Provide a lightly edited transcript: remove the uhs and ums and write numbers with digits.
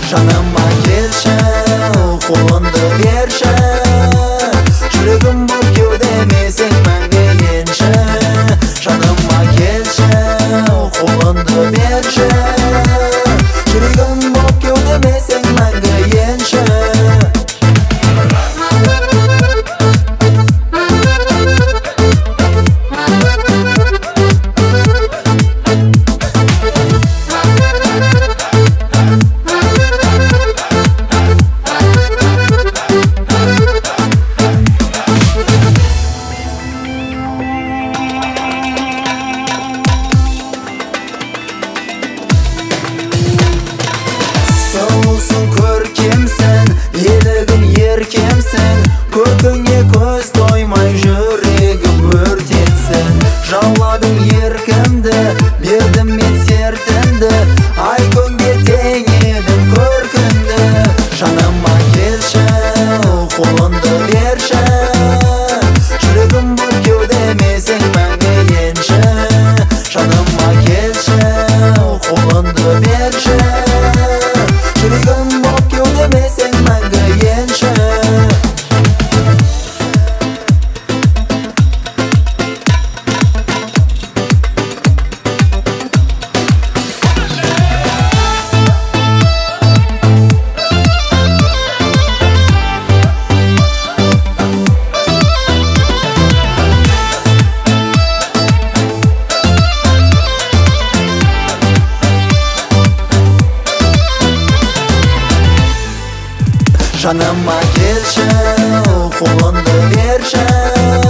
Жаныма келші, қолыңды берші, жүрегім боп кеудемесең мәңгі енші. Жаныма келші, қолыңды берші, жүрегім боп кеудемесең мәңгі енші. Сұлусың, көркемсің, елігім еркемсің, көркіңе көз тоймай жүрегім өртенсін. Жауладың еркімді, бердім мен сертімді, ай күнге тең едім көркіңді. Жаныма келші, қолыңды берші, жүрегім боп кеудемесең мәңгі енші. Жаныма келші, қолыңды берші, жүрегім боп кеудемесең мәңгі енші. Жаныма келші, қолыңды берші,